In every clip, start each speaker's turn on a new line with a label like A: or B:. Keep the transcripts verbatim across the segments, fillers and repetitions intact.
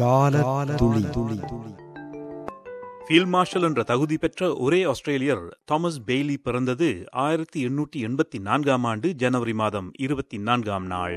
A: கால துளி துளி
B: ஃபீல்ட் மார்ஷல் என்ற தகுதி பெற்ற ஒரே ஆஸ்திரேலியர் தாமஸ் பெய்லி பிறந்தது ஆயிரத்தி எண்ணூற்றி எண்பத்தி நான்காம் ஆண்டு ஜனவரி மாதம் இருபத்தி நான்காம் நாள்.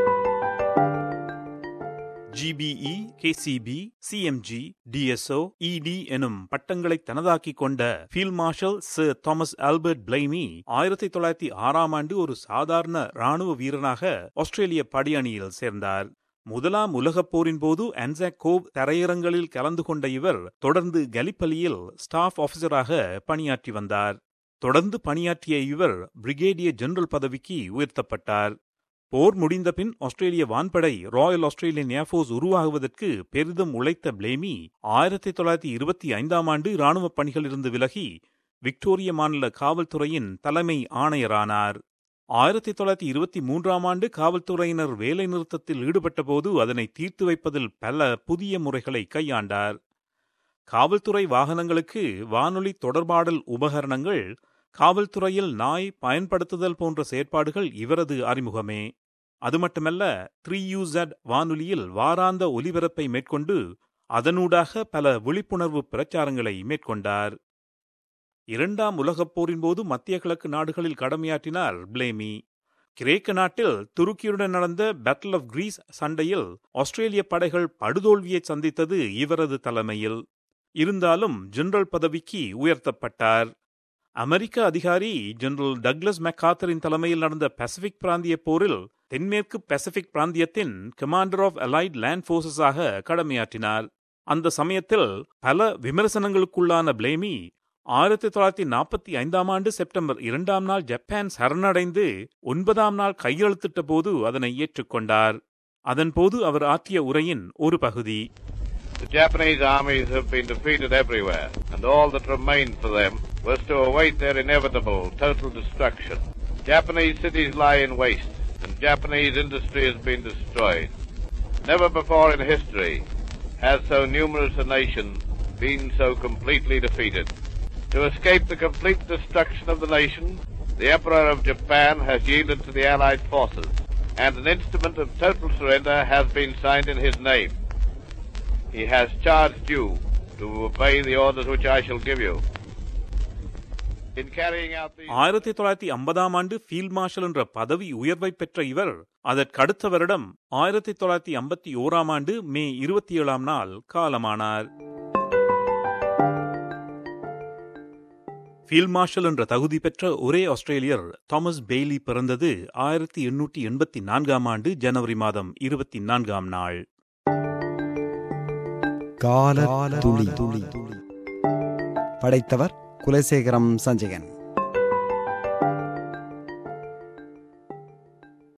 B: ஜிபிஇ, கேசிபி, சிஎம்ஜி, டிஎஸ்ஓ, இடி எனும் பட்டங்களை தனதாக்கிக் கொண்ட field marshal sir Thomas Albert Blamey ஆயிரத்தி தொள்ளாயிரத்தி ஆறாம் ஆண்டு ஒரு சாதாரண இராணுவ வீரனாக ஆஸ்திரேலிய படையணியில் சேர்ந்தார். முதலாம் உலகப் போரின் போது அன்சாக் கோவ் தரையிறங்களில் கலந்து கொண்ட இவர் தொடர்ந்து கலிப்பலியில் ஸ்டாஃப் ஆபீசராக பணியாற்றி வந்தார். தொடர்ந்து பணியாற்றிய இவர் பிரிகேடியர் ஜெனரல் பதவிக்கு உயர்த்தப்பட்டார். போர் முடிந்தபின் ஆஸ்திரேலிய வான்படை ராயல் ஆஸ்திரேலியன் ஏர்ஃபோர்ஸ் உருவாகுவதற்கு பெரிதும் உழைத்த பிளேமி ஆயிரத்தி தொள்ளாயிரத்தி இருபத்தி ஐந்தாம் ஆண்டு இராணுவ பணிகளிலிருந்து விலகி விக்டோரிய மாநில காவல்துறையின் தலைமை ஆணையரானார். ஆயிரத்தி தொள்ளாயிரத்தி இருபத்தி மூன்றாம் ஆண்டு காவல்துறையினர் வேலை நிறுத்தத்தில் ஈடுபட்ட போது அதனை தீர்த்து வைப்பதில் பல புதிய முறைகளை கையாண்டார். காவல்துறை வாகனங்களுக்கு வானொலி தொடர்பாடல் உபகரணங்கள், காவல்துறையில் நாய் பயன்படுத்துதல் போன்ற செயற்பாடுகள் இவரது அறிமுகமே. அது மட்டுமல்ல, த்ரீ யூ ஜெட் வானொலியில் வாராந்த ஒலிபரப்பை மேற்கொண்டு அதனூடாக பல விழிப்புணர்வு பிரச்சாரங்களை மேற்கொண்டார். இரண்டாம் உலகப் போரின் போது மத்திய கிழக்கு நாடுகளில் கடமையாற்றினார் பிளேமி. கிரேக்க நாட்டில் துருக்கியுடன் நடந்த பேட்டில் ஆஃப் கிரீஸ் சண்டையில் ஆஸ்திரேலிய படைகள் படுதோல்வியை சந்தித்தது இவரது தலைமையில். இருந்தாலும் ஜெனரல் பதவிக்கு உயர்த்தப்பட்டார். அமெரிக்க அதிகாரி ஜெனரல் டக்ளஸ் மெக்கார்தரின் தலைமையில் நடந்த பசிபிக் பிராந்திய போரில் தென்மேற்கு பசிபிக் பிராந்தியத்தின் கமாண்டர் ஆஃப் அலைட் லேண்ட் போர்சஸாக கடமையாற்றினார். அந்த சமயத்தில் பல விமர்சனங்களுக்குள்ளான பிளேமி ஆயிரத்தி தொள்ளாயிரத்தி நாற்பத்தி ஐந்தாம் ஆண்டு செப்டம்பர் இரண்டாம் நாள் ஜப்பான் சரணடைந்து ஒன்பதாம் நாள் கையெழுத்திட்ட போது அதனை ஏற்றுக்கொண்டார். அதன்போது அவர் ஆற்றிய உரையின் ஒரு பகுதி:
C: The Japanese armies have been defeated everywhere, and all that remained for them was to await their inevitable total destruction. Japanese cities lie in waste, and Japanese industry has been destroyed. Never before in history has so numerous a nation been so completely defeated. To escape the complete destruction of the nation, the Emperor of Japan has yielded to the Allied forces, and an instrument of total surrender has been signed in his name. He has charged you to obey the orders which I shall give you. In carrying out the...
B: ஆயிரத்தி தொள்ளாயிரத்தி ஐம்பதாம் ஆண்டு field marshal என்ற பதவி உயர்வை பெற்ற இவர் அதற்கடுத்த வருடம் ஆயிரத்தி தொள்ளாயிரத்தி ஐம்பத்தி ஓராம் ஆண்டு மே இருபத்தி ஏழாம் நாள் காலமானார். ஃபீல்ட் மார்ஷல் என்ற தகுதி பெற்ற ஒரே ஆஸ்திரேலியர் தாமஸ் பெய்லி பிறந்தது ஆயிரத்தி எண்ணூற்றி எண்பத்தி நான்காம் ஆண்டு ஜனவரி மாதம் இருபத்தி நான்காம் நாள்.
A: கால துளி துளி படைத்தவர் குலசேகரம் சஞ்சயன்.